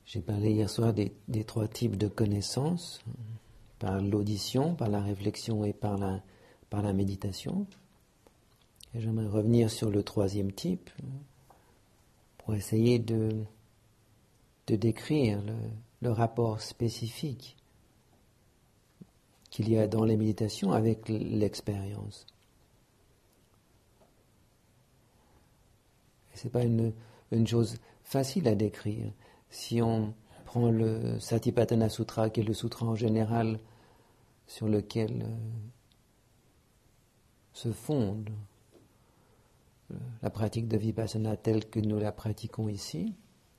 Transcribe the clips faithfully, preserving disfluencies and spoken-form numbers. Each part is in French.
J'ai parlé hier soir des, des trois types de connaissances, par l'audition, par la réflexion et par la, par la méditation. Et j'aimerais revenir sur le troisième type pour essayer de, de décrire le, le rapport spécifique qu'il y a dans les méditations avec l'expérience. Ce n'est pas une, une chose facile à décrire. Si on prend le Satipatthana Sutra, qui est le sutra en général sur lequel euh, se fonde euh, la pratique de Vipassana telle que nous la pratiquons ici,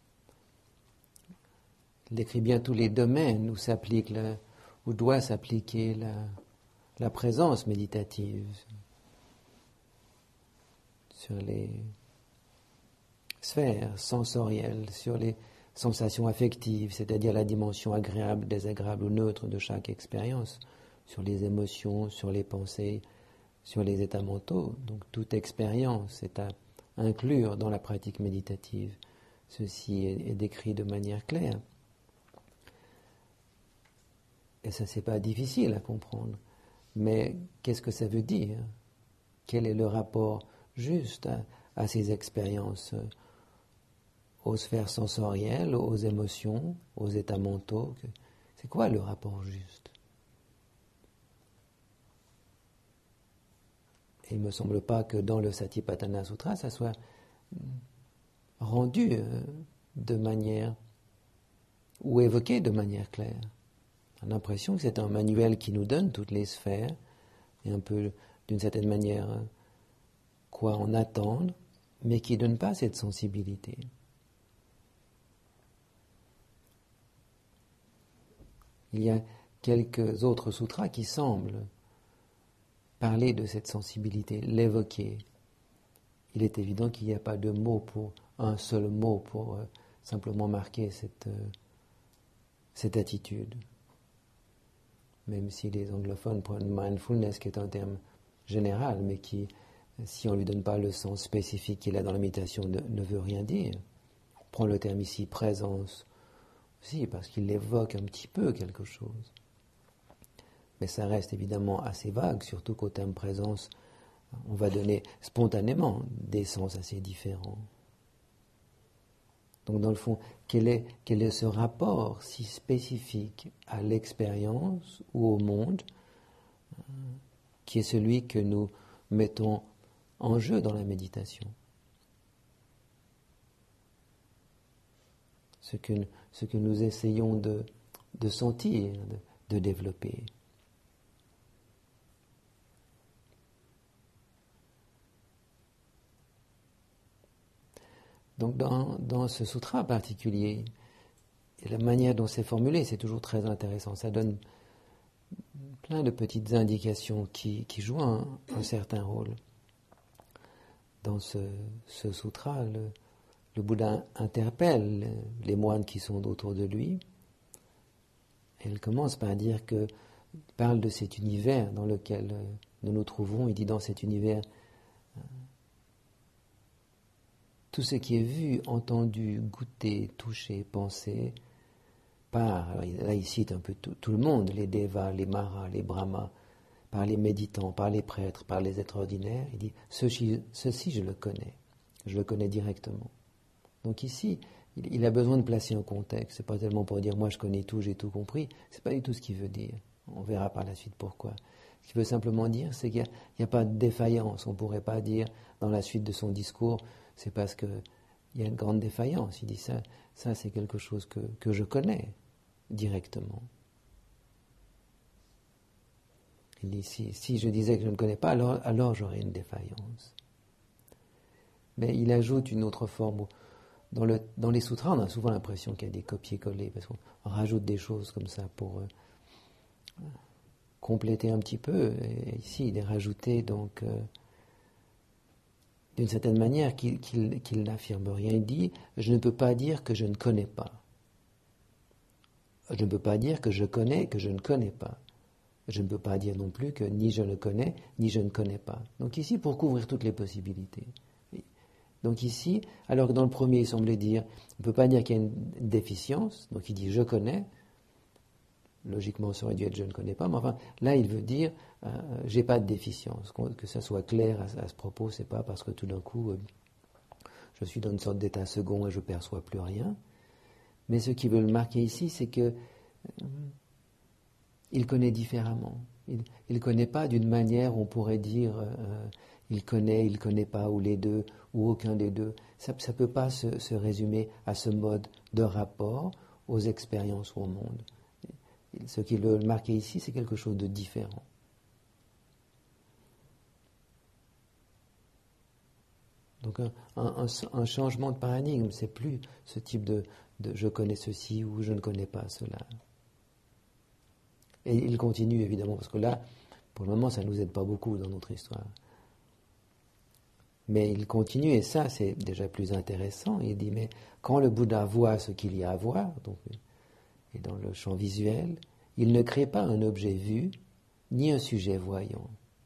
il décrit bien tous les domaines où s'applique le, où doit s'appliquer la, la présence méditative, sur les sphères sensorielles, sur les sensations affectives, c'est-à-dire la dimension agréable, désagréable ou neutre de chaque expérience, sur les émotions, sur les pensées, sur les états mentaux. Donc toute expérience est à inclure dans la pratique méditative. Ceci est, est décrit de manière claire. Et ça, c'est pas difficile à comprendre. Mais qu'est-ce que ça veut dire? Quel est le rapport juste à, à ces expériences, aux sphères sensorielles, aux émotions, aux états mentaux? C'est quoi le rapport juste? Et il ne me semble pas que dans le Satipatthana Sutra, ça soit rendu de manière, ou évoqué de manière claire. On a l'impression que c'est un manuel qui nous donne toutes les sphères, et un peu, d'une certaine manière, quoi en attendre, mais qui ne donne pas cette sensibilité. Il y a quelques autres sutras qui semblent parler de cette sensibilité, l'évoquer. Il est évident qu'il n'y a pas de mot pour, un seul mot pour euh, simplement marquer cette, euh, cette attitude. Même si les anglophones prennent mindfulness, qui est un terme général, mais qui, si on ne lui donne pas le sens spécifique qu'il a dans la méditation, ne, ne veut rien dire. On prend le terme ici, présence, aussi, parce qu'il évoque un petit peu quelque chose. Mais ça reste évidemment assez vague, surtout qu'au terme présence, on va donner spontanément des sens assez différents. Donc dans le fond, quel est, quel est ce rapport si spécifique à l'expérience ou au monde, euh, qui est celui que nous mettons en jeu dans la méditation? Ce que, ce que nous essayons de, de sentir, de, de développer. Donc dans, dans ce sutra en particulier, et la manière dont c'est formulé, c'est toujours très intéressant. Ça donne plein de petites indications qui, qui jouent un, un certain rôle. Dans ce, ce sutra, le, le Bouddha interpelle les moines qui sont autour de lui. Et il commence par dire que, il parle de cet univers dans lequel nous nous trouvons. Il dit dans cet univers, tout ce qui est vu, entendu, goûté, touché, pensé, par, alors là il cite un peu tout, tout le monde, les devas, les maras, les brahmas, par les méditants, par les prêtres, par les êtres ordinaires, il dit, ceci, ceci je le connais, je le connais directement. Donc ici, il, il a besoin de placer un contexte, c'est pas tellement pour dire, moi je connais tout, j'ai tout compris, c'est pas du tout ce qu'il veut dire, on verra par la suite pourquoi. Ce qu'il veut simplement dire, c'est qu'il n'y a, a pas de défaillance, on ne pourrait pas dire, dans la suite de son discours, c'est parce qu'il y a une grande défaillance. Il dit ça, ça c'est quelque chose que, que je connais directement. Il dit si, si je disais que je ne connais pas, alors, alors j'aurais une défaillance. Mais il ajoute une autre forme. Dans, le, dans les sutras, on a souvent l'impression qu'il y a des copier-coller, parce qu'on rajoute des choses comme ça pour euh, compléter un petit peu. Et ici, il est rajouté donc. Euh, d'une certaine manière, qu'il, qu'il, qu'il n'affirme rien. Il dit, je ne peux pas dire que je ne connais pas. Je ne peux pas dire que je connais que je ne connais pas. Je ne peux pas dire non plus que ni je ne connais, ni je ne connais pas. Donc ici, pour couvrir toutes les possibilités, Donc ici, alors que dans le premier, il semblait dire, on ne peut pas dire qu'il y a une déficience, donc il dit je connais, logiquement ça aurait dû être je ne connais pas, mais enfin là il veut dire euh, j'ai pas de déficience, que ça soit clair à, à ce propos, c'est pas parce que tout d'un coup euh, je suis dans une sorte d'état second et je perçois plus rien, mais ce qu'il veut le marquer ici, c'est que euh, il connaît différemment, il ne connaît pas d'une manière où on pourrait dire euh, il connaît, il ne connaît pas, ou les deux, ou aucun des deux. Ça ne peut pas se, se résumer à ce mode de rapport aux expériences ou au monde. Ce qu'il veut marquer ici, c'est quelque chose de différent. Donc un, un, un changement de paradigme, c'est plus ce type de, de je connais ceci ou je ne connais pas cela. Et il continue évidemment, parce que là, pour le moment, ça ne nous aide pas beaucoup dans notre histoire. Mais il continue, et ça c'est déjà plus intéressant, il dit, mais quand le Bouddha voit ce qu'il y a à voir, donc, et dans le champ visuel, il ne crée pas un objet vu, ni un sujet voyant.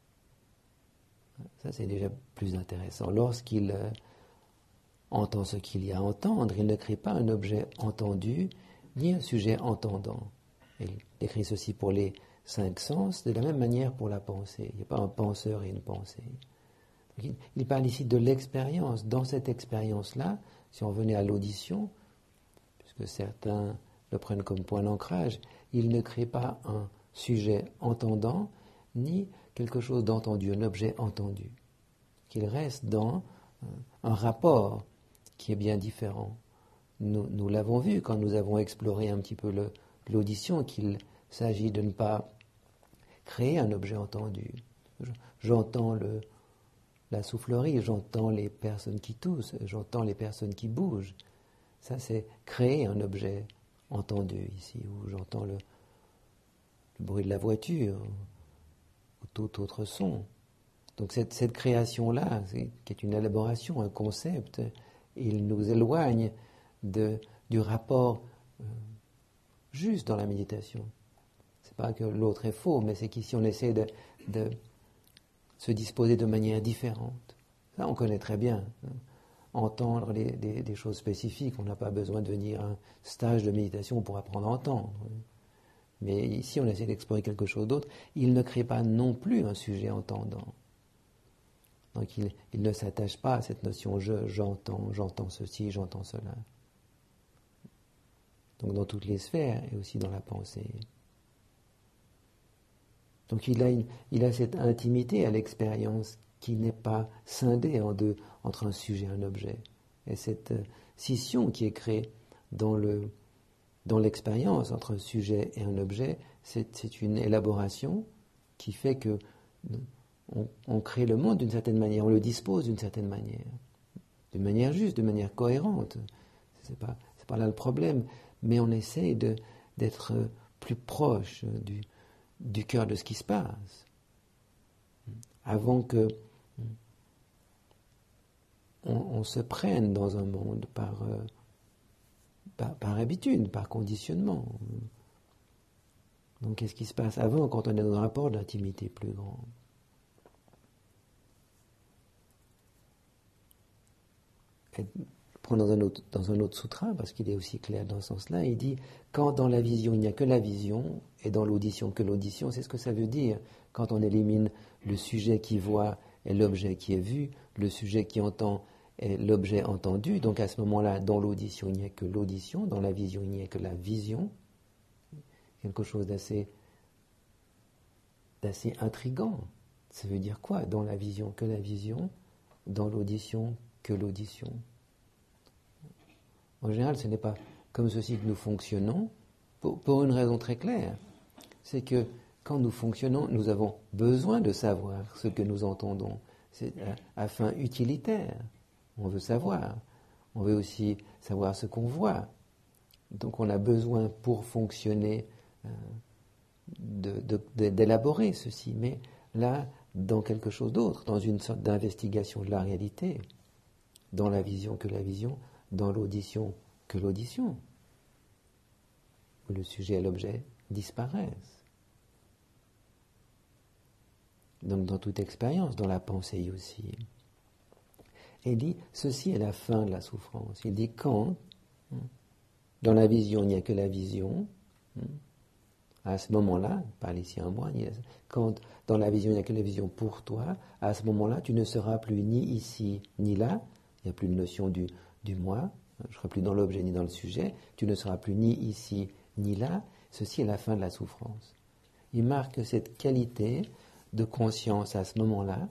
Ça c'est déjà plus intéressant. Lorsqu'il euh, entend ce qu'il y a à entendre, il ne crée pas un objet entendu, ni un sujet entendant. Il décrit ceci pour les cinq sens, de la même manière pour la pensée. Il n'y a pas un penseur et une pensée. Il parle ici de l'expérience. Dans cette expérience-là, si on venait à l'audition, puisque certains le prennent comme point d'ancrage, il ne crée pas un sujet entendant, ni quelque chose d'entendu, un objet entendu. Qu'il reste dans un rapport qui est bien différent. Nous, nous l'avons vu quand nous avons exploré un petit peu le, l'audition, qu'il s'agit de ne pas créer un objet entendu. J'entends le la soufflerie, j'entends les personnes qui toussent, j'entends les personnes qui bougent. Ça, c'est créer un objet entendu ici, où j'entends le, le bruit de la voiture, ou tout autre son. Donc cette, cette création-là, c'est, qui est une élaboration, un concept, il nous éloigne de, du rapport euh, juste dans la méditation. C'est pas que l'autre est faux, mais c'est qu'ici on essaie de... de se disposer de manière différente. Ça, on connaît très bien. Hein. Entendre les, des, des choses spécifiques, on n'a pas besoin de venir à un stage de méditation pour apprendre à entendre. Mais ici, on essaie d'explorer quelque chose d'autre. Il ne crée pas non plus un sujet entendant. Donc, il, il ne s'attache pas à cette notion je, j'entends, j'entends ceci, j'entends cela. Donc, dans toutes les sphères et aussi dans la pensée. Donc il a, une, il a cette intimité à l'expérience qui n'est pas scindée en deux entre un sujet et un objet. Et cette euh, scission qui est créée dans, le, dans l'expérience entre un sujet et un objet, c'est, c'est une élaboration qui fait que on, on crée le monde d'une certaine manière, on le dispose d'une certaine manière, d'une manière juste, d'une manière cohérente. C'est pas, c'est pas là le problème, mais on essaie de, d'être plus proche du du cœur de ce qui se passe, avant que on, on se prenne dans un monde par, euh, par, par habitude, par conditionnement. Donc qu'est-ce qui se passe avant, quand on est dans un rapport d'intimité plus grand? Et, dans un, autre, dans un autre sutra, parce qu'il est aussi clair dans ce sens-là, il dit « Quand dans la vision il n'y a que la vision, et dans l'audition que l'audition », c'est ce que ça veut dire. Quand on élimine le sujet qui voit et l'objet qui est vu, le sujet qui entend et l'objet entendu, donc à ce moment-là, dans l'audition il n'y a que l'audition, dans la vision il n'y a que la vision, quelque chose d'assez, d'assez intriguant. Ça veut dire quoi? Dans la vision que la vision, dans l'audition que l'audition. En général, ce n'est pas comme ceci que nous fonctionnons, pour, pour une raison très claire. C'est que quand nous fonctionnons, nous avons besoin de savoir ce que nous entendons. C'est à, à fin utilitaire. On veut savoir. On veut aussi savoir ce qu'on voit. Donc on a besoin pour fonctionner euh, de, de, de, d'élaborer ceci. Mais là, dans quelque chose d'autre, dans une sorte d'investigation de la réalité, dans la vision que la vision, dans l'audition que l'audition, où le sujet et l'objet disparaissent. Donc dans toute expérience, dans la pensée aussi. Et il dit, ceci est la fin de la souffrance. Il dit, quand, dans la vision, il n'y a que la vision, à ce moment-là, il parle ici un moi, quand dans la vision, il n'y a que la vision pour toi, à ce moment-là, tu ne seras plus ni ici, ni là, il n'y a plus de notion du, du moi, je ne serai plus dans l'objet ni dans le sujet, tu ne seras plus ni ici, ni là, ceci est la fin de la souffrance. Il marque cette qualité de conscience à ce moment-là,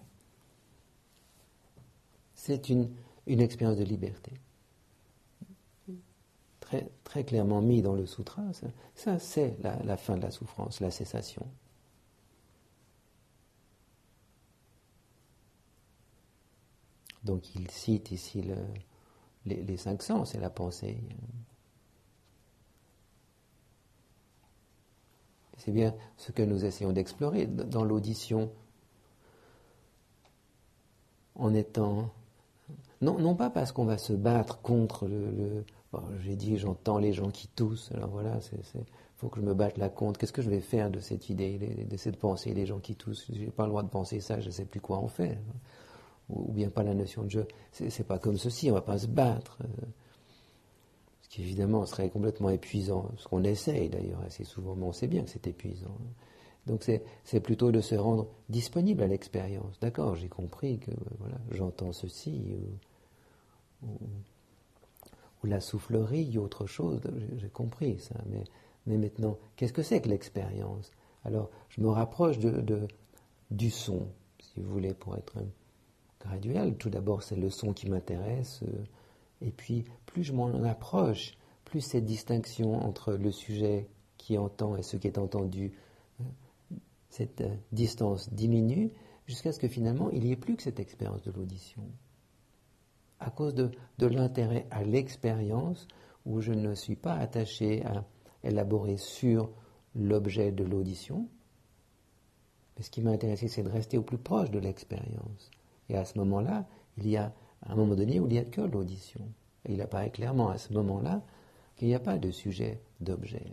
c'est une, une expérience de liberté. Très, très clairement mis dans le sutra, ça, ça c'est la, la fin de la souffrance, la cessation. Donc il cite ici le, les, les cinq sens et la pensée. C'est bien ce que nous essayons d'explorer dans l'audition, en étant... Non, non pas parce qu'on va se battre contre le... le bon, j'ai dit, j'entends les gens qui toussent, alors voilà, il faut que je me batte là contre. Qu'est-ce que je vais faire de cette idée, de cette pensée, les gens qui toussent? Je n'ai pas le droit de penser ça, je ne sais plus quoi en faire. Ou, ou bien pas la notion de jeu. C'est, c'est pas comme ceci, on ne va pas se battre. Ce qui évidemment serait complètement épuisant, ce qu'on essaye d'ailleurs assez souvent, mais on sait bien que c'est épuisant. Donc c'est, c'est plutôt de se rendre disponible à l'expérience. D'accord, j'ai compris que voilà, j'entends ceci, ou, ou, ou la soufflerie, ou autre chose, j'ai, j'ai compris ça. Mais, mais maintenant, qu'est-ce que c'est que l'expérience? Alors, je me rapproche de, de, du son, si vous voulez, pour être graduel. Tout d'abord, c'est le son qui m'intéresse, et puis plus je m'en approche, plus cette distinction entre le sujet qui entend et ce qui est entendu, cette distance diminue, jusqu'à ce que finalement, il n'y ait plus que cette expérience de l'audition. À cause de, de l'intérêt à l'expérience, où je ne suis pas attaché à élaborer sur l'objet de l'audition, mais ce qui m'a intéressé, c'est de rester au plus proche de l'expérience. Et à ce moment-là, il y a un moment donné où il n'y a que l'audition. Et il apparaît clairement à ce moment-là qu'il n'y a pas de sujet, d'objet.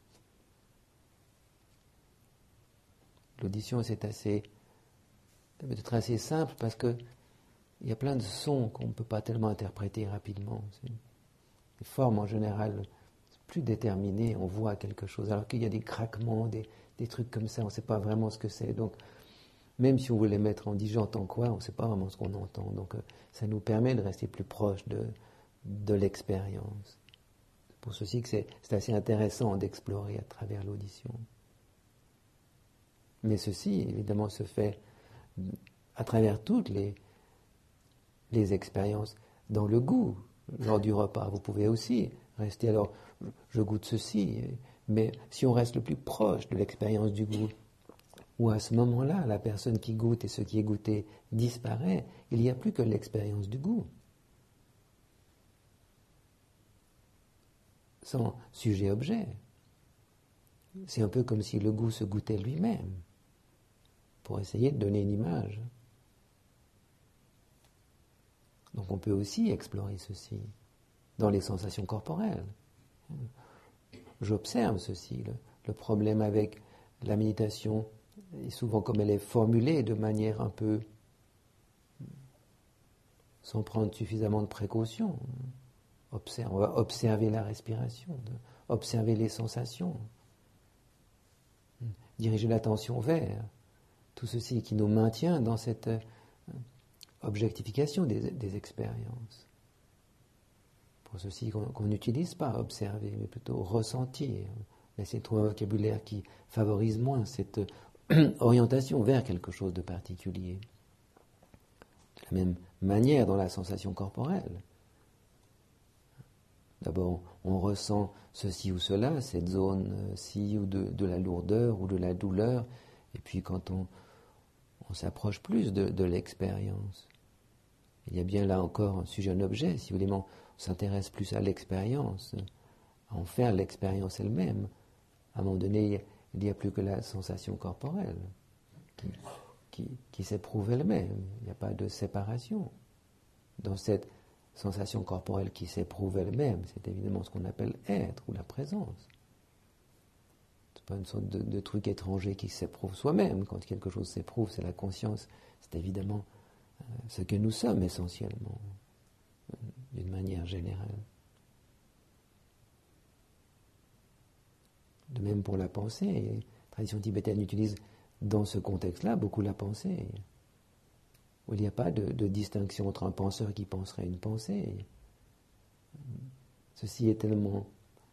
L'audition, c'est assez, peut-être assez simple parce que il y a plein de sons qu'on ne peut pas tellement interpréter rapidement. C'est, les formes en général, c'est plus déterminées, on voit quelque chose. Alors qu'il y a des craquements, des, des trucs comme ça, on ne sait pas vraiment ce que c'est. Donc, même si on veut les mettre en dit j'entends quoi, on ne sait pas vraiment ce qu'on entend. Donc, euh, ça nous permet de rester plus proche de, de l'expérience. C'est pour ceci que c'est, c'est assez intéressant d'explorer à travers l'audition. Mais ceci, évidemment, se fait à travers toutes les, les expériences. Dans le goût, lors du repas, vous pouvez aussi rester, alors, je goûte ceci, mais si on reste le plus proche de l'expérience du goût, où à ce moment-là, la personne qui goûte et ce qui est goûté disparaît, il n'y a plus que l'expérience du goût. Sans sujet-objet. C'est un peu comme si le goût se goûtait lui-même, pour essayer de donner une image. Donc on peut aussi explorer ceci dans les sensations corporelles. J'observe ceci. Le, le problème avec la méditation, et souvent comme elle est formulée de manière un peu sans prendre suffisamment de précautions. Observe, on va observer la respiration, observer les sensations, diriger l'attention vers tout ceci qui nous maintient dans cette objectification des, des expériences. Pour ceci qu'on n'utilise pas observer, mais plutôt ressentir. Essayer de trouver un vocabulaire qui favorise moins cette orientation vers quelque chose de particulier. De la même manière dans la sensation corporelle. D'abord, on ressent ceci ou cela, cette zone-ci ou de, de la lourdeur ou de la douleur, et puis quand on, on s'approche plus de, de l'expérience, il y a bien là encore un sujet, un objet, si vous voulez, on s'intéresse plus à l'expérience, à en faire l'expérience elle-même. À un moment donné, il n'y a plus que la sensation corporelle qui, qui, qui s'éprouve elle-même. Il n'y a pas de séparation. Dans cette sensation corporelle qui s'éprouve elle-même, c'est évidemment ce qu'on appelle être ou la présence. C'est pas une sorte de, de truc étranger qui s'éprouve soi-même. Quand quelque chose s'éprouve, c'est la conscience. C'est évidemment ce que nous sommes essentiellement, d'une manière générale. De même pour la pensée, la tradition tibétaine utilise dans ce contexte-là beaucoup la pensée, où il n'y a pas de, de distinction entre un penseur qui penserait une pensée. Ceci est tellement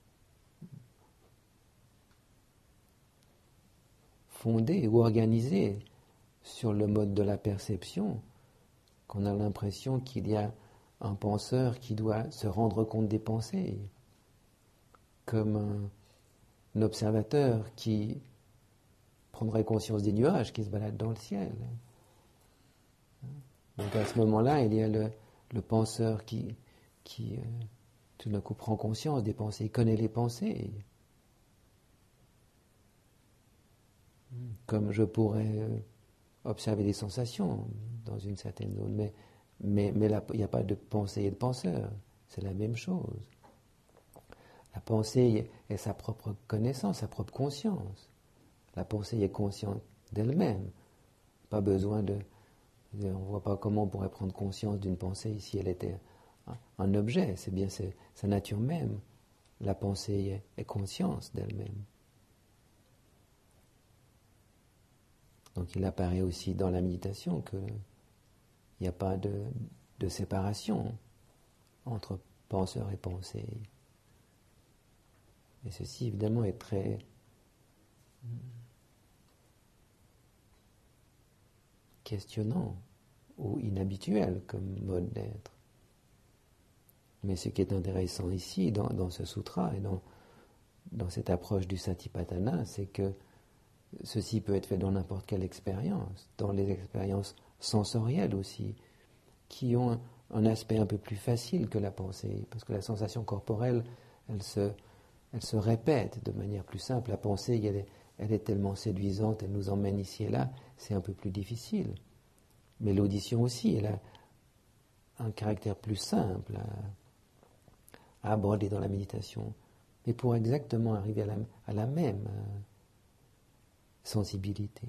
fondé ou organisé sur le mode de la perception qu'on a l'impression qu'il y a un penseur qui doit se rendre compte des pensées, comme un, un observateur qui prendrait conscience des nuages qui se baladent dans le ciel. Donc à ce moment-là, il y a le, le penseur qui, qui euh, tout d'un coup prend conscience des pensées, il connaît les pensées. Comme je pourrais euh, observer des sensations dans une certaine zone, mais, mais, mais là, il n'y a pas de pensée et de penseur, c'est la même chose. La pensée est sa propre connaissance, sa propre conscience. La pensée est consciente d'elle-même. Pas besoin de... On ne voit pas comment on pourrait prendre conscience d'une pensée si elle était un, un objet. C'est bien c'est, sa nature même. La pensée est, est conscience d'elle-même. Donc il apparaît aussi dans la méditation qu'il n'y a pas de, de séparation entre penseur et pensée. Et ceci évidemment est très questionnant ou inhabituel comme mode d'être. Mais ce qui est intéressant ici, dans, dans ce sutra et dans, dans cette approche du Satipatthana, c'est que ceci peut être fait dans n'importe quelle expérience, dans les expériences sensorielles aussi, qui ont un, un aspect un peu plus facile que la pensée, parce que la sensation corporelle, elle se, elle se répète de manière plus simple. La pensée, elle est, elle est tellement séduisante, elle nous emmène ici et là, c'est un peu plus difficile. Mais l'audition aussi, elle a un caractère plus simple à, à aborder dans la méditation. Mais pour exactement arriver à la, à la même euh, sensibilité.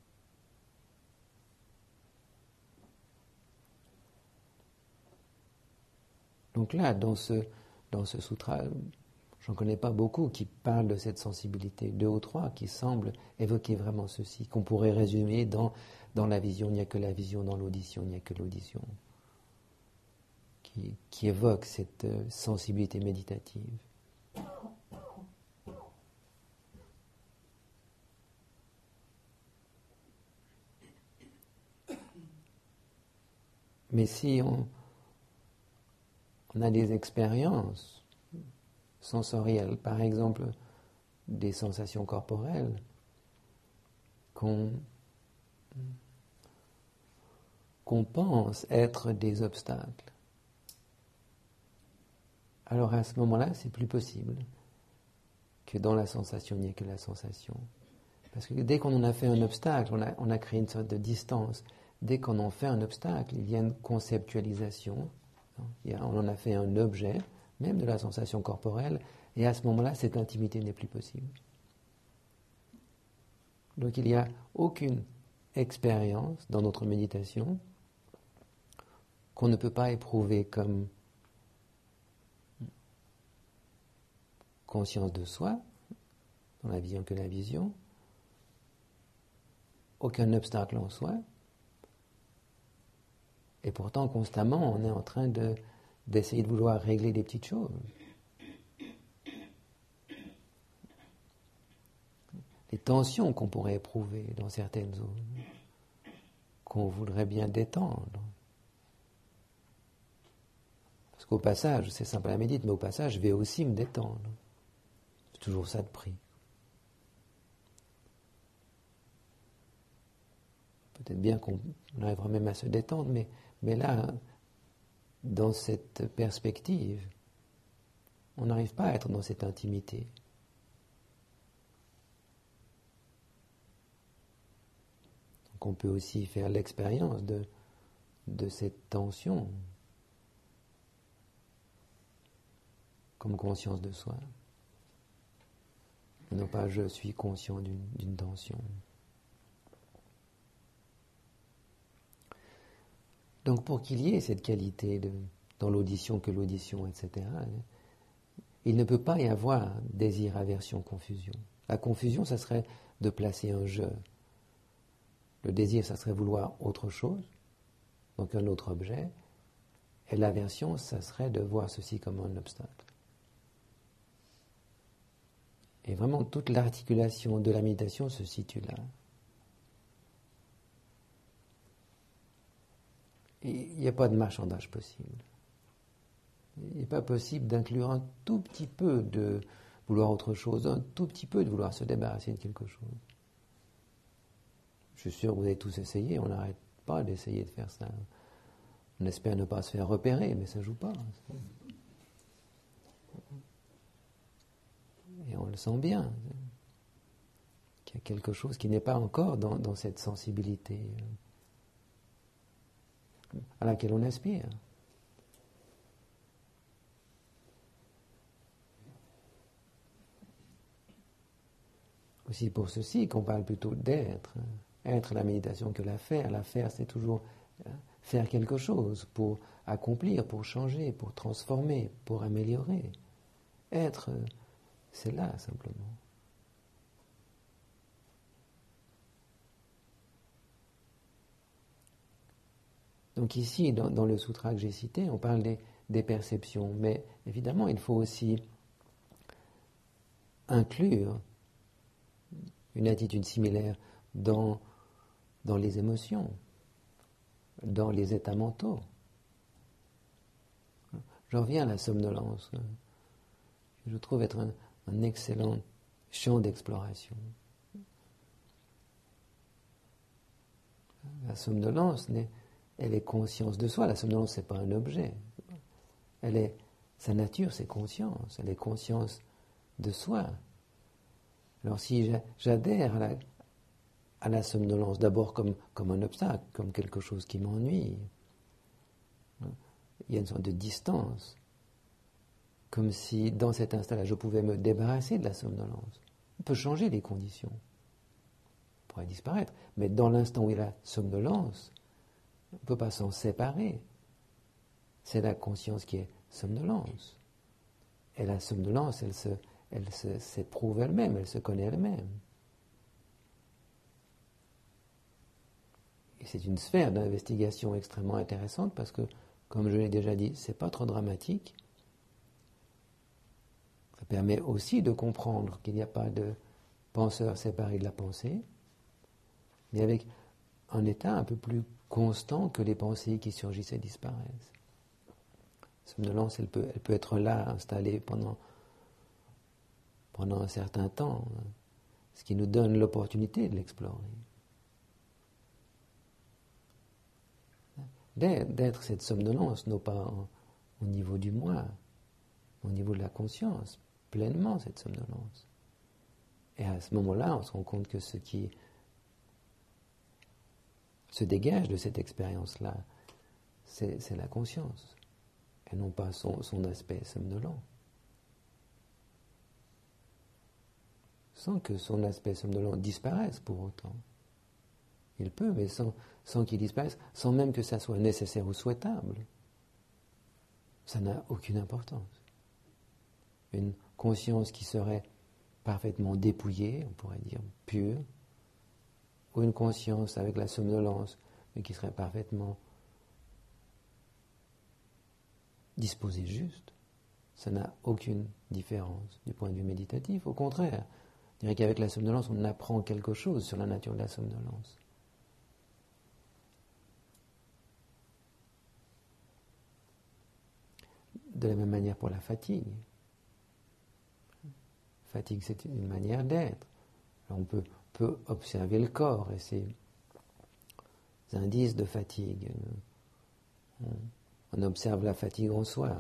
Donc là, dans ce, dans ce sutra, j'en connais pas beaucoup qui parlent de cette sensibilité, deux ou trois qui semblent évoquer vraiment ceci, qu'on pourrait résumer dans, dans la vision, il n'y a que la vision, dans l'audition, il n'y a que l'audition, qui, qui évoque cette euh, sensibilité méditative. Mais si on, on a des expériences sensorielles, par exemple des sensations corporelles, qu'on, qu'on pense être des obstacles, alors à ce moment-là, c'est plus possible que dans la sensation, il n'y ait que la sensation. Parce que dès qu'on en a fait un obstacle, on a, on a créé une sorte de distance. Dès qu'on en fait un obstacle, il y a une conceptualisation. Il y a, on en a fait un objet, même de la sensation corporelle, et à ce moment-là, cette intimité n'est plus possible. Donc il n'y a aucune expérience dans notre méditation qu'on ne peut pas éprouver comme conscience de soi, dans la vision que la vision, aucun obstacle en soi, et pourtant constamment on est en train de, d'essayer de vouloir régler des petites choses. Les tensions qu'on pourrait éprouver dans certaines zones, qu'on voudrait bien détendre. Parce qu'au passage, c'est simple à la médite, mais au passage, je vais aussi me détendre. C'est toujours ça de prix. Peut-être bien qu'on arrivera même à se détendre, mais, mais là, dans cette perspective, on n'arrive pas à être dans cette intimité. Donc on peut aussi faire l'expérience de, de cette tension comme conscience de soi. Et non pas je suis conscient d'une, d'une tension. Donc pour qu'il y ait cette qualité de, dans l'audition que l'audition, et cetera, il ne peut pas y avoir désir, aversion, confusion. La confusion, ça serait de placer un je. Le désir, ça serait vouloir autre chose, donc un autre objet. Et l'aversion, ça serait de voir ceci comme un obstacle. Et vraiment, toute l'articulation de la méditation se situe là. Il n'y a pas de marchandage possible. Il n'est pas possible d'inclure un tout petit peu de vouloir autre chose, un tout petit peu de vouloir se débarrasser de quelque chose. Je suis sûr que vous avez tous essayé, on n'arrête pas d'essayer de faire ça. On espère ne pas se faire repérer, mais ça ne joue pas. Et on le sent bien, qu'il y a quelque chose qui n'est pas encore dans, dans cette sensibilité à laquelle on aspire. Aussi pour ceci qu'on parle plutôt d'être. Être la méditation que la faire. La faire, c'est toujours faire quelque chose pour accomplir, pour changer, pour transformer, pour améliorer. Être, c'est là simplement. Donc ici, dans, dans le sutra que j'ai cité, on parle des, des perceptions, mais évidemment, il faut aussi inclure une attitude similaire dans, dans les émotions, dans les états mentaux. J'en reviens à la somnolence, que je trouve être un, un excellent champ d'exploration. La somnolence, elle est conscience de soi. La somnolence, ce n'est pas un objet. Elle est, sa nature, c'est conscience. Elle est conscience de soi. Alors si j'adhère à la, à la somnolence, d'abord comme, comme un obstacle, comme quelque chose qui m'ennuie, il y a une sorte de distance, comme si dans cet instant-là, je pouvais me débarrasser de la somnolence. On peut changer les conditions, on pourrait disparaître, mais dans l'instant où il y a la somnolence, on ne peut pas s'en séparer. C'est la conscience qui est somnolence. Et la somnolence, elle se... elle se, s'éprouve elle-même, elle se connaît elle-même. Et c'est une sphère d'investigation extrêmement intéressante parce que, comme je l'ai déjà dit, c'est pas trop dramatique. Ça permet aussi de comprendre qu'il n'y a pas de penseur séparé de la pensée, mais avec un état un peu plus constant que les pensées qui surgissent et disparaissent. La somnolence, elle peut, elle peut être là, installée pendant pendant un certain temps, ce qui nous donne l'opportunité de l'explorer. D'être cette somnolence, non pas au niveau du moi, au niveau de la conscience, pleinement cette somnolence. Et à ce moment-là, on se rend compte que ce qui se dégage de cette expérience-là, c'est, c'est la conscience, et non pas son, son aspect somnolent. Sans que son aspect somnolent disparaisse pour autant. Il peut, mais sans, sans qu'il disparaisse, sans même que ça soit nécessaire ou souhaitable. Ça n'a aucune importance. Une conscience qui serait parfaitement dépouillée, on pourrait dire pure, ou une conscience avec la somnolence, mais qui serait parfaitement disposée juste, ça n'a aucune différence du point de vue méditatif. Au contraire, je dirais qu'avec la somnolence, on apprend quelque chose sur la nature de la somnolence. De la même manière pour la fatigue. Fatigue, c'est une manière d'être. Alors on peut, peut observer le corps et ses indices de fatigue. On, on observe la fatigue en soi.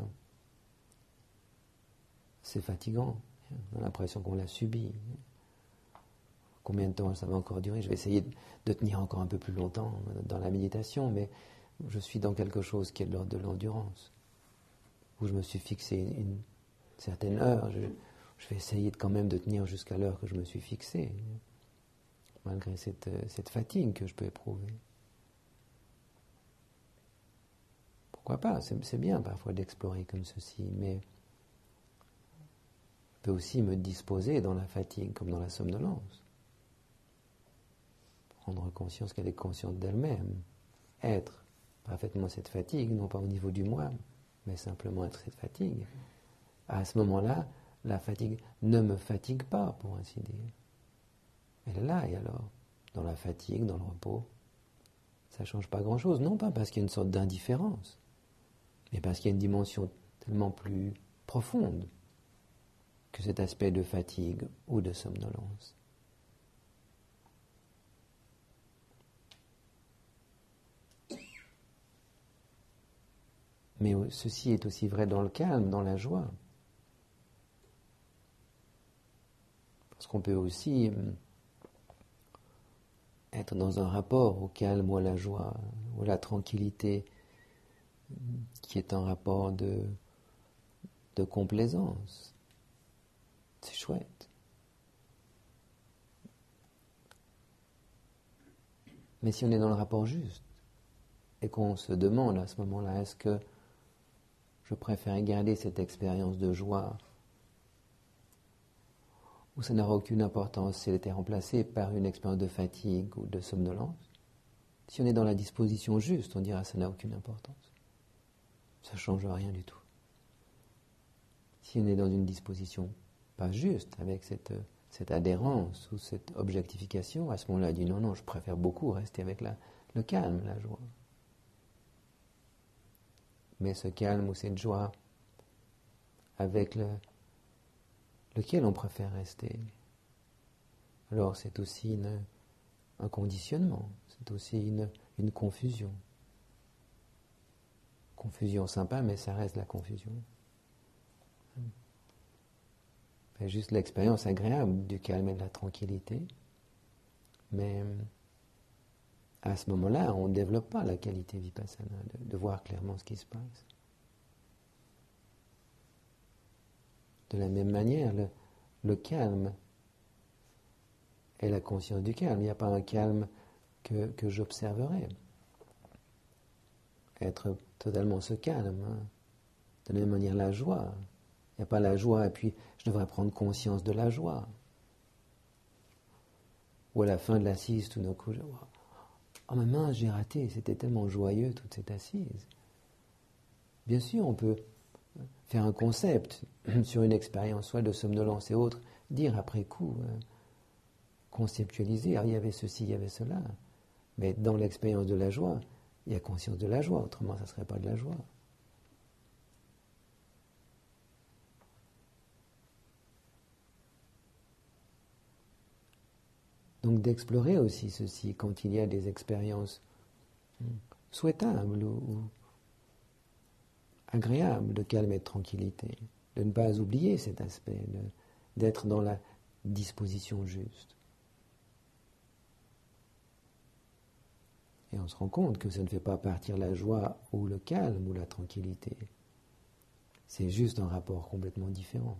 C'est fatigant. On a l'impression qu'on l'a subi. Combien de temps ça va encore durer? Je vais essayer de tenir encore un peu plus longtemps dans la méditation, mais je suis dans quelque chose qui est de l'ordre de l'endurance, où je me suis fixé une, une certaine heure. Je, je vais essayer de, quand même de tenir jusqu'à l'heure que je me suis fixée, malgré cette, cette fatigue que je peux éprouver. pourquoi pas, c'est, c'est bien parfois d'explorer comme ceci, mais je peux aussi me disposer dans la fatigue comme dans la somnolence. Prendre conscience qu'elle est consciente d'elle-même, être parfaitement cette fatigue, non pas au niveau du moi, mais simplement être cette fatigue. À ce moment-là, la fatigue ne me fatigue pas, pour ainsi dire. Elle est là, et alors, dans la fatigue, dans le repos, ça ne change pas grand-chose. Non pas parce qu'il y a une sorte d'indifférence, mais parce qu'il y a une dimension tellement plus profonde que cet aspect de fatigue ou de somnolence. Mais ceci est aussi vrai dans le calme, dans la joie. Parce qu'on peut aussi être dans un rapport au calme ou à la joie, ou à la tranquillité, qui est un rapport de, de complaisance. C'est chouette. Mais si on est dans le rapport juste, et qu'on se demande à ce moment-là, est-ce que je préfère garder cette expérience de joie, ou ça n'aura aucune importance si elle était remplacée par une expérience de fatigue ou de somnolence? Si on est dans la disposition juste, on dira ça n'a aucune importance. Ça ne change rien du tout. Si on est dans une disposition pas juste, avec cette, cette adhérence ou cette objectification, à ce moment-là, on dit non, non, je préfère beaucoup rester avec la, le calme, la joie. Mais ce calme ou cette joie avec le, lequel on préfère rester, alors c'est aussi une, un conditionnement, c'est aussi une, une confusion. Confusion sympa, mais ça reste la confusion. C'est juste l'expérience agréable du calme et de la tranquillité, mais à ce moment-là, on ne développe pas la qualité vipassana, de, de voir clairement ce qui se passe. De la même manière, le, le calme est la conscience du calme. Il n'y a pas un calme que, que j'observerai. Être totalement ce calme. Hein. De la même manière, la joie. Il n'y a pas la joie et puis je devrais prendre conscience de la joie. Ou à la fin de l'assise, tout d'un coup, je vois, oh mais mince, j'ai raté, c'était tellement joyeux toute cette assise. Bien sûr, on peut faire un concept sur une expérience, soit de somnolence et autres, dire après coup, euh, conceptualiser, ah, il y avait ceci, il y avait cela. Mais dans l'expérience de la joie, il y a conscience de la joie, autrement ça ne serait pas de la joie. Donc d'explorer aussi ceci quand il y a des expériences souhaitables ou, ou agréables de calme et de tranquillité, de ne pas oublier cet aspect, de, d'être dans la disposition juste. Et on se rend compte que ça ne fait pas partir la joie ou le calme ou la tranquillité. C'est juste un rapport complètement différent.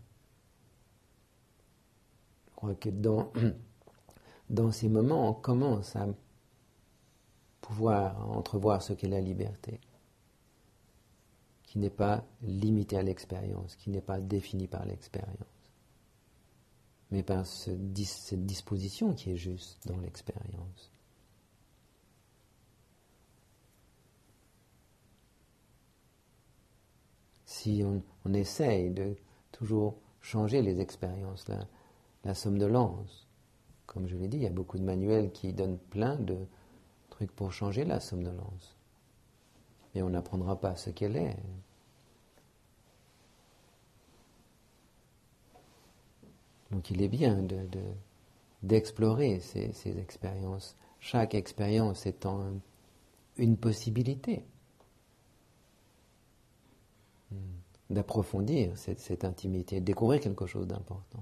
Je crois que dans, dans ces moments, on commence à pouvoir entrevoir ce qu'est la liberté, qui n'est pas limitée à l'expérience, qui n'est pas définie par l'expérience, mais par ce, cette disposition qui est juste dans l'expérience. Si on, on essaye de toujours changer les expériences, la, la somnolence, comme je l'ai dit, il y a beaucoup de manuels qui donnent plein de trucs pour changer la somnolence. Mais on n'apprendra pas ce qu'elle est. Donc il est bien de, de, d'explorer ces, ces expériences, chaque expérience étant une possibilité d'approfondir cette, cette intimité, de découvrir quelque chose d'important.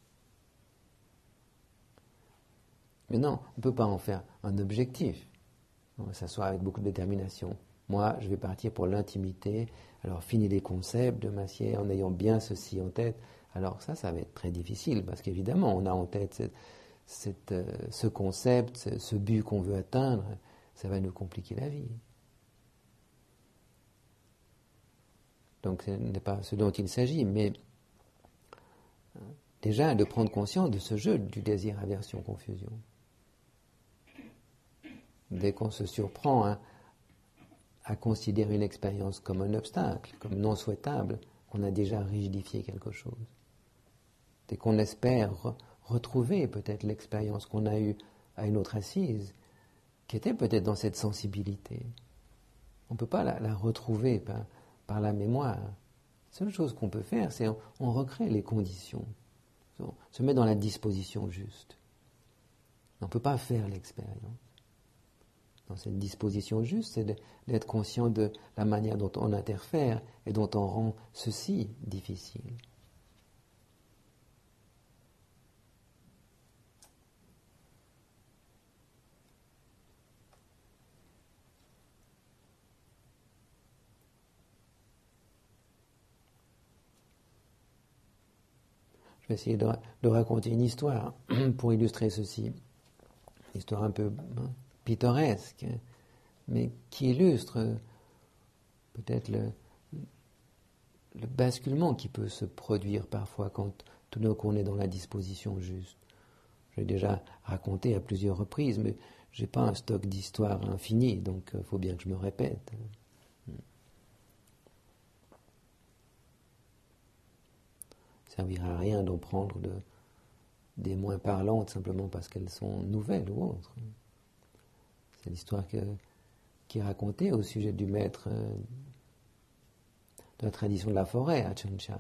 Mais non, on ne peut pas en faire un objectif. On va s'asseoir avec beaucoup de détermination. Moi, je vais partir pour l'intimité, alors fini les concepts de m'assieds en ayant bien ceci en tête. Alors ça, ça va être très difficile, parce qu'évidemment, on a en tête cette, cette, euh, ce concept, ce, ce but qu'on veut atteindre, ça va nous compliquer la vie. Donc ce n'est pas ce dont il s'agit, mais déjà de prendre conscience de ce jeu du désir, aversion, confusion. Dès qu'on se surprend à, à considérer une expérience comme un obstacle, comme non souhaitable, on a déjà rigidifié quelque chose. Dès qu'on espère re- retrouver peut-être l'expérience qu'on a eue à une autre assise, qui était peut-être dans cette sensibilité, on ne peut pas la, la retrouver par, par la mémoire. La seule chose qu'on peut faire, c'est on, on recrée les conditions, on se met dans la disposition juste. On ne peut pas faire l'expérience. Dans cette disposition juste, c'est d'être conscient de la manière dont on interfère et dont on rend ceci difficile. Je vais essayer de, de raconter une histoire pour illustrer ceci. Une histoire un peu hein, pittoresque, mais qui illustre peut-être le, le basculement qui peut se produire parfois quand tout d'un coup on est dans la disposition juste. Je l'ai déjà raconté à plusieurs reprises, mais je n'ai pas un stock d'histoires infini, donc il faut bien que je me répète. Ça ne servira à rien d'en prendre de, des moins parlantes simplement parce qu'elles sont nouvelles ou autres. C'est l'histoire que, qui est racontée au sujet du maître euh, de la tradition de la forêt à Changsha.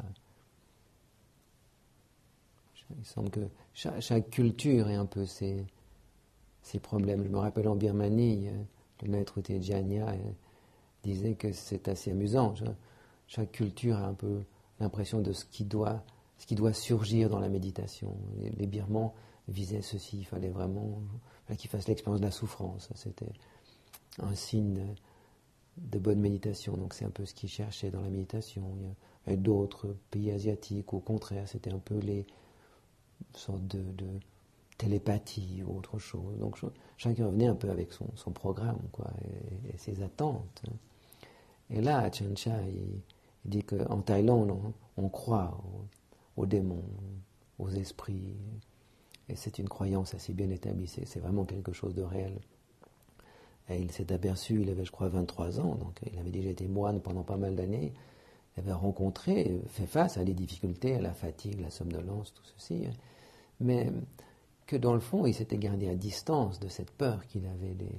Il semble que chaque, chaque culture ait un peu ses, ses problèmes. Je me rappelle en Birmanie, euh, le maître Tejanya euh, disait que c'est assez amusant. Je, chaque culture a un peu l'impression de ce qui doit, ce qui doit surgir dans la méditation. Les, les Birmans visaient ceci, il fallait vraiment fallait qu'ils fassent l'expérience de la souffrance. C'était un signe de, de bonne méditation. Donc c'est un peu ce qu'ils cherchaient dans la méditation. Il y a d'autres pays asiatiques, au contraire, c'était un peu les une sorte de, de télépathie ou autre chose. Donc chacun venait un peu avec son, son programme, quoi, et, et ses attentes. Et là, à Changsha, il, il dit qu'en Thaïlande, on, on croit aux, aux démons, aux esprits, et c'est une croyance assez bien établie, c'est, c'est vraiment quelque chose de réel. Et il s'est aperçu, il avait je crois vingt-trois ans, donc il avait déjà été moine pendant pas mal d'années, il avait rencontré, fait face à des difficultés, à la fatigue, la somnolence, tout ceci, mais que dans le fond, il s'était gardé à distance de cette peur qu'il avait des,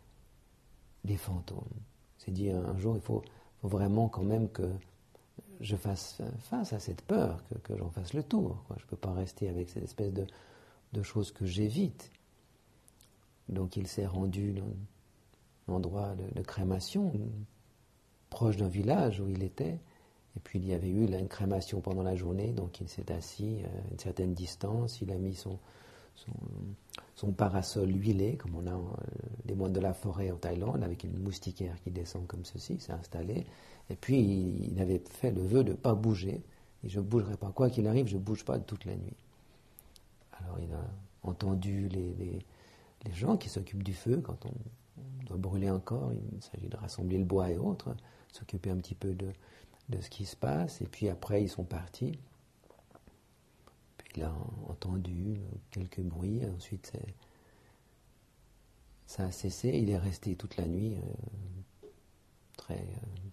des fantômes. Il s'est dit un jour, il faut, faut vraiment quand même que je fasse face à cette peur, que, que j'en fasse le tour, quoi. Je ne peux pas rester avec cette espèce de, de choses que j'évite. Donc il s'est rendu dans un endroit de, de crémation, proche d'un village où il était. Et puis il y avait eu là, une crémation pendant la journée, donc il s'est assis à une certaine distance, il a mis son, son, son parasol huilé, comme on a euh, les moines de la forêt en Thaïlande, avec une moustiquaire qui descend comme ceci, s'est installé, et puis il, il avait fait le vœu de ne pas bouger, et je ne bougerai pas, quoi qu'il arrive, je ne bouge pas toute la nuit. Alors il a entendu les, les, les gens qui s'occupent du feu, quand on, on doit brûler un corps, il s'agit de rassembler le bois et autres, s'occuper un petit peu de de ce qui se passe, et puis après ils sont partis. Puis il a entendu quelques bruits, ensuite c'est, ça a cessé, il est resté toute la nuit euh, très euh,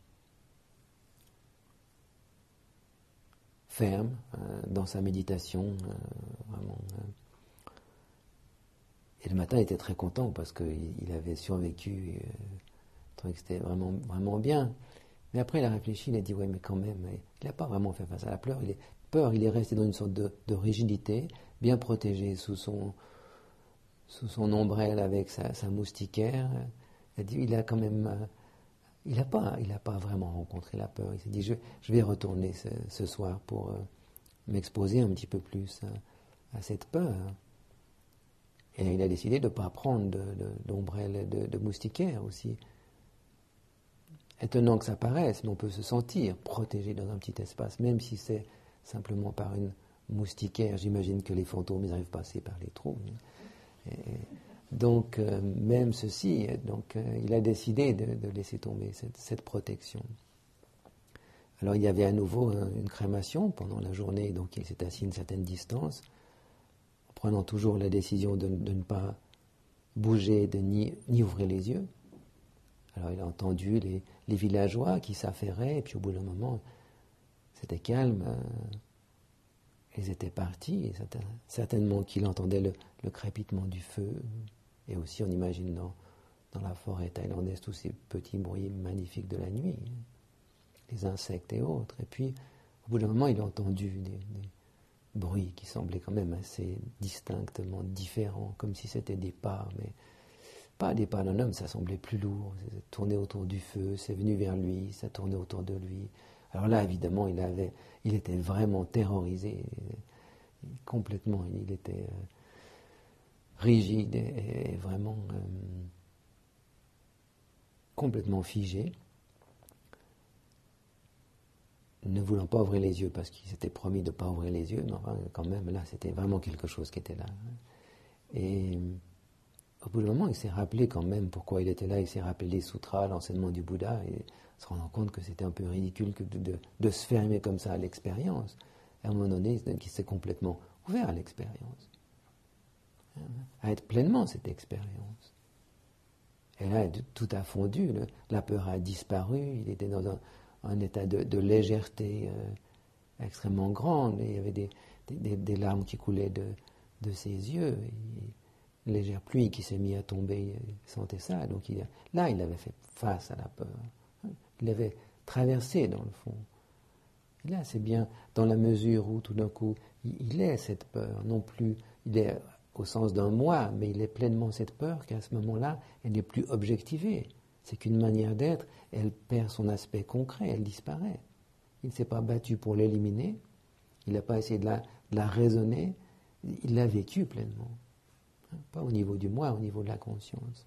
ferme euh, dans sa méditation, euh, vraiment. Euh. Et le matin il était très content parce qu'il il avait survécu, euh, il trouvait que c'était vraiment, vraiment bien. Mais après, il a réfléchi, il a dit, ouais, mais quand même, il n'a pas vraiment fait face à la peur. Il est, peur, il est resté dans une sorte de, de rigidité, bien protégé sous son, sous son ombrelle avec sa, sa moustiquaire. Il a dit, il a quand même, il n'a pas, il n'a pas vraiment rencontré la peur. Il s'est dit, je, je vais retourner ce, ce soir pour euh, m'exposer un petit peu plus à, à cette peur. Et il a décidé de ne pas prendre de, de, d'ombrelle, de, de moustiquaire aussi. Étonnant que ça paraisse, mais on peut se sentir protégé dans un petit espace, même si c'est simplement par une moustiquaire. J'imagine que les fantômes, ils arrivent à passer par les trous. Et donc, euh, même ceci, donc, euh, il a décidé de, de laisser tomber cette, cette protection. Alors il y avait à nouveau une crémation pendant la journée, donc il s'est assis à une certaine distance, en prenant toujours la décision de, de ne pas bouger, de ni, ni ouvrir les yeux. Alors il a entendu les, les villageois qui s'affairaient, et puis au bout d'un moment, c'était calme, euh, ils étaient partis, et certain, certainement qu'il entendait le, le crépitement du feu, et aussi on imagine dans, dans la forêt thaïlandaise tous ces petits bruits magnifiques de la nuit, les insectes et autres. Et puis, au bout d'un moment, il a entendu des, des bruits qui semblaient quand même assez distinctement différents, comme si c'était des pas, mais pas des pas d'un homme, ça semblait plus lourd. Ça tournait autour du feu, c'est venu vers lui, ça tournait autour de lui. Alors là, évidemment, il avait, il était vraiment terrorisé, complètement, il était euh, rigide et, et vraiment euh, complètement figé, ne voulant pas ouvrir les yeux parce qu'il s'était promis de ne pas ouvrir les yeux, mais enfin, quand même, là, c'était vraiment quelque chose qui était là. Et au bout d'un moment, il s'est rappelé quand même pourquoi il était là, il s'est rappelé les sutras, l'enseignement du Bouddha, et se rendant compte que c'était un peu ridicule que de, de, de se fermer comme ça à l'expérience. À un moment donné, il s'est complètement ouvert à l'expérience, à être pleinement cette expérience. Et là, tout a fondu, le, la peur a disparu, il était dans un, un état de, de légèreté euh, extrêmement grande, et il y avait des, des, des larmes qui coulaient de, de ses yeux, et une légère pluie qui s'est mise à tomber, il sentait ça, donc il a, là il avait fait face à la peur, il l'avait traversée dans le fond. Et là c'est bien dans la mesure où tout d'un coup il, il est cette peur, non plus il est au sens d'un moi, mais il est pleinement cette peur qu'à ce moment-là elle n'est plus objectivée. C'est qu'une manière d'être, elle perd son aspect concret, elle disparaît. Il ne s'est pas battu pour l'éliminer, il n'a pas essayé de la, de la raisonner, il l'a vécu pleinement. Pas au niveau du moi, au niveau de la conscience.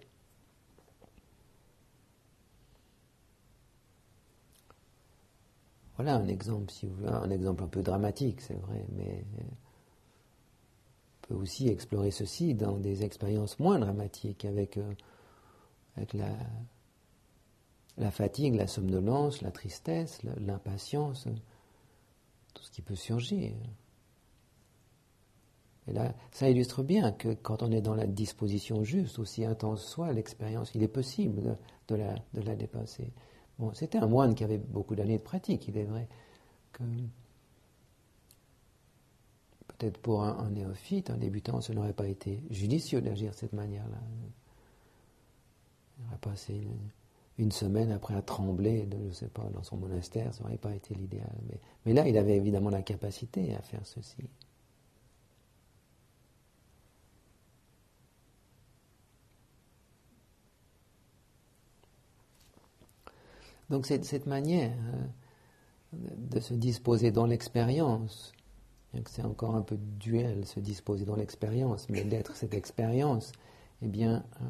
Voilà un exemple, si vous voulez, un exemple un peu dramatique, c'est vrai, mais on peut aussi explorer ceci dans des expériences moins dramatiques, avec, euh, avec la, la fatigue, la somnolence, la tristesse, l'impatience, tout ce qui peut surgir. Et là, ça illustre bien que quand on est dans la disposition juste, aussi intense soit l'expérience, il est possible de, de, la, de la dépasser. Bon, c'était un moine qui avait beaucoup d'années de pratique, il est vrai que peut-être pour un, un néophyte, un débutant, ce n'aurait pas été judicieux d'agir de cette manière-là. Il aurait passé une, une semaine après à trembler, de, je ne sais pas, dans son monastère, ça n'aurait pas été l'idéal. Mais, mais là, il avait évidemment la capacité à faire ceci. Donc cette, cette manière euh, de se disposer dans l'expérience, c'est encore un peu duel, se disposer dans l'expérience, mais d'être cette expérience, eh bien, euh,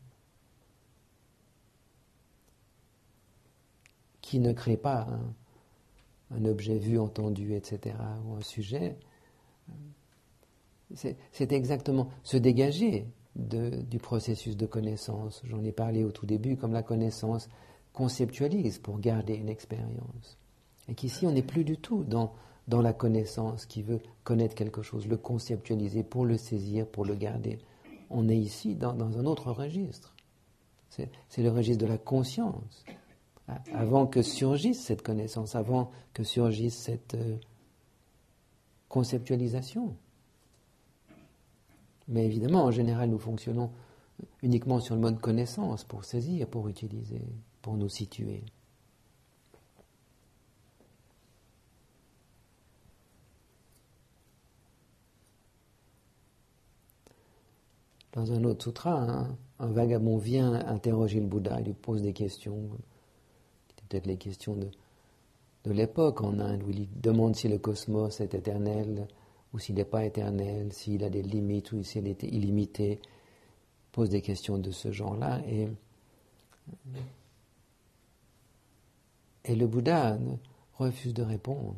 qui ne crée pas un, un objet vu, entendu, et cetera, ou un sujet, c'est, c'est exactement se dégager de, du processus de connaissance. J'en ai parlé au tout début, comme la connaissance conceptualise pour garder une expérience. Et qu'ici, on n'est plus du tout dans, dans la connaissance qui veut connaître quelque chose, le conceptualiser pour le saisir, pour le garder. On est ici dans, dans un autre registre. C'est, c'est le registre de la conscience. Avant que surgisse cette connaissance, avant que surgisse cette euh, conceptualisation. Mais évidemment, en général, nous fonctionnons uniquement sur le mode connaissance, pour saisir, pour utiliser, pour nous situer. Dans un autre sutra, hein, un vagabond vient interroger le Bouddha, il lui pose des questions, peut-être les questions de, de l'époque en Inde, où il lui demande si le cosmos est éternel ou s'il n'est pas éternel, s'il a des limites ou s'il est illimité, pose des questions de ce genre-là, et, et le Bouddha refuse de répondre.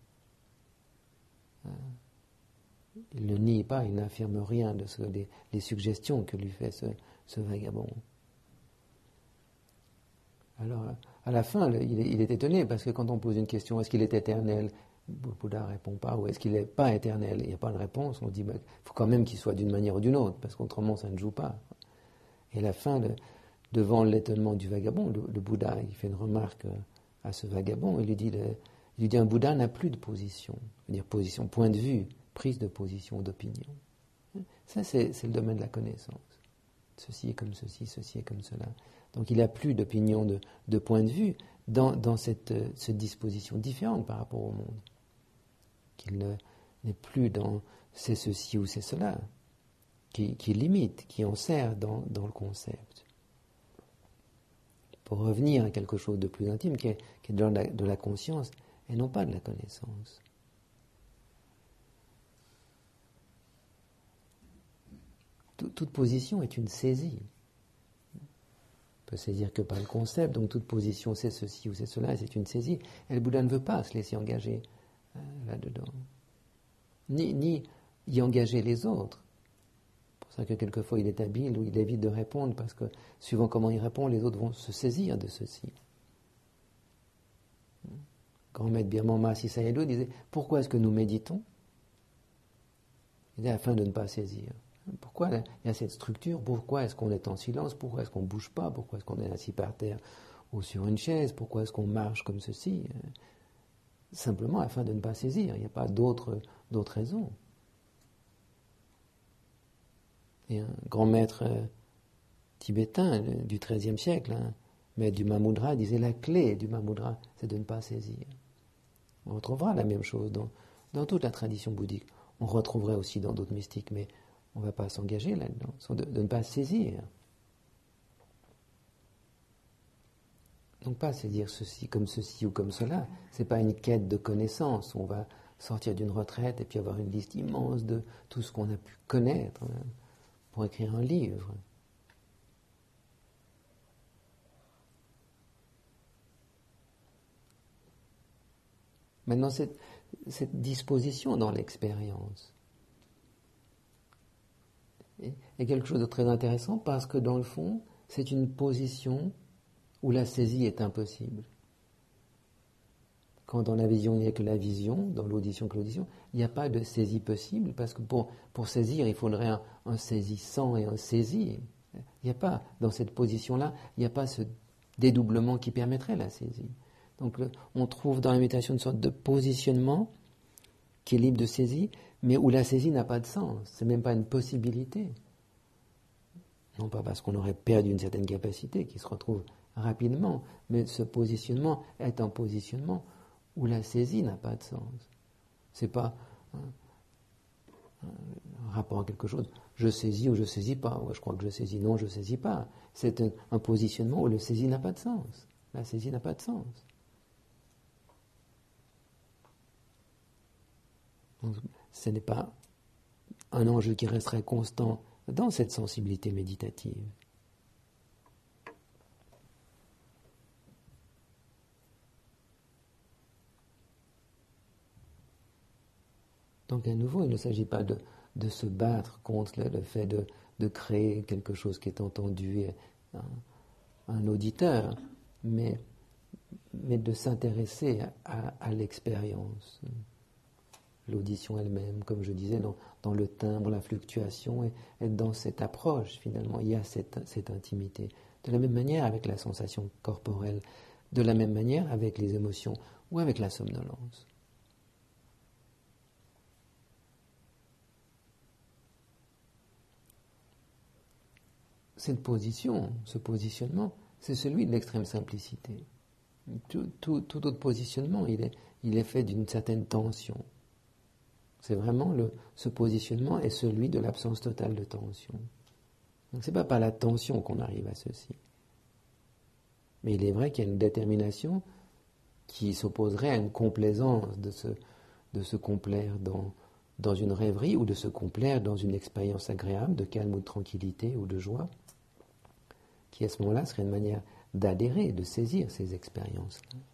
Il ne nie pas, il n'affirme rien de ce, des, des suggestions que lui fait ce, ce vagabond. Alors, à la fin, il est, il est étonné parce que quand on pose une question, est-ce qu'il est éternel? Le Bouddha ne répond pas, ou est-ce qu'il n'est pas éternel? Il n'y a pas de réponse. On dit, il bah, faut quand même qu'il soit d'une manière ou d'une autre, parce qu'autrement ça ne joue pas. Et à la fin, le, devant l'étonnement du vagabond, le, le Bouddha, il fait une remarque à ce vagabond, il lui dit, le, il lui dit un Bouddha n'a plus de position, c'est-à-dire position, point de vue, prise de position, d'opinion. Ça, c'est, c'est le domaine de la connaissance. Ceci est comme ceci, ceci est comme cela. Donc il n'a plus d'opinion, de, de point de vue dans, dans cette, cette disposition différente par rapport au monde. Qu'il ne, n'est plus dans c'est ceci ou c'est cela, qui, qui limite, qui en sert dans, dans le concept. Pour revenir à quelque chose de plus intime, qui est, qui est de, la, de la conscience, et non pas de la connaissance. Tout, toute position est une saisie. On peut saisir que par le concept, donc toute position c'est ceci ou c'est cela, et c'est une saisie. Et le Bouddha ne veut pas se laisser engager euh, là-dedans. Ni, ni y engager les autres. C'est pour ça que quelquefois il est habile ou il évite de répondre, parce que suivant comment il répond, les autres vont se saisir de ceci. Grand maître Birman Mahasi Sayadaw disait, pourquoi est-ce que nous méditons? Il disait, afin de ne pas saisir. Pourquoi il y a cette structure? Pourquoi est-ce qu'on est en silence? Pourquoi est-ce qu'on ne bouge pas? Pourquoi est-ce qu'on est assis par terre ou sur une chaise? Pourquoi est-ce qu'on marche comme ceci? Simplement afin de ne pas saisir. Il n'y a pas d'autre, d'autre raison. Et un grand maître euh, tibétain euh, du treizième siècle, hein, maître du Mahamudra, disait la clé du Mahamudra, c'est de ne pas saisir. On retrouvera la même chose dans, dans toute la tradition bouddhique. On retrouverait aussi dans d'autres mystiques, mais on ne va pas s'engager là-dedans, de, de ne pas saisir. Donc pas saisir ceci comme ceci ou comme cela. Ce n'est pas une quête de connaissance où on va sortir d'une retraite et puis avoir une liste immense de tout ce qu'on a pu connaître hein, pour écrire un livre. Maintenant, cette, cette disposition dans l'expérience est quelque chose de très intéressant parce que dans le fond, c'est une position où la saisie est impossible. Quand dans la vision, il n'y a que la vision, dans l'audition que l'audition, il n'y a pas de saisie possible parce que pour, pour saisir, il faudrait un, un saisissant et un saisi. Il n'y a pas, dans cette position-là, il n'y a pas ce dédoublement qui permettrait la saisie. Donc le, on trouve dans la méditation une sorte de positionnement qui est libre de saisie, mais où la saisie n'a pas de sens. C'est même pas une possibilité. Non pas parce qu'on aurait perdu une certaine capacité qui se retrouve rapidement, mais ce positionnement est un positionnement où la saisie n'a pas de sens. C'est pas un, un rapport à quelque chose. Je saisis ou je saisis pas. Ouais, je crois que je saisis. Non, je saisis pas. C'est un, un positionnement où le saisie n'a pas de sens. La saisie n'a pas de sens. Donc, ce n'est pas un enjeu qui resterait constant dans cette sensibilité méditative. Donc à nouveau, il ne s'agit pas de, de se battre contre le, le fait de, de créer quelque chose qui est entendu à un, un auditeur, mais, mais de s'intéresser à, à l'expérience. L'audition elle-même, comme je disais, dans, dans le timbre, la fluctuation, et, et dans cette approche, finalement, il y a cette, cette intimité. De la même manière avec la sensation corporelle, de la même manière avec les émotions ou avec la somnolence. Cette position, ce positionnement, c'est celui de l'extrême simplicité. Tout, tout, tout autre positionnement, il est, il est fait d'une certaine tension. C'est vraiment le, ce positionnement est celui de l'absence totale de tension. Donc c'est pas par la tension qu'on arrive à ceci. Mais il est vrai qu'il y a une détermination qui s'opposerait à une complaisance de se, de se complaire dans, dans une rêverie ou de se complaire dans une expérience agréable de calme ou de tranquillité ou de joie, qui à ce moment-là serait une manière d'adhérer, de saisir ces expériences-là.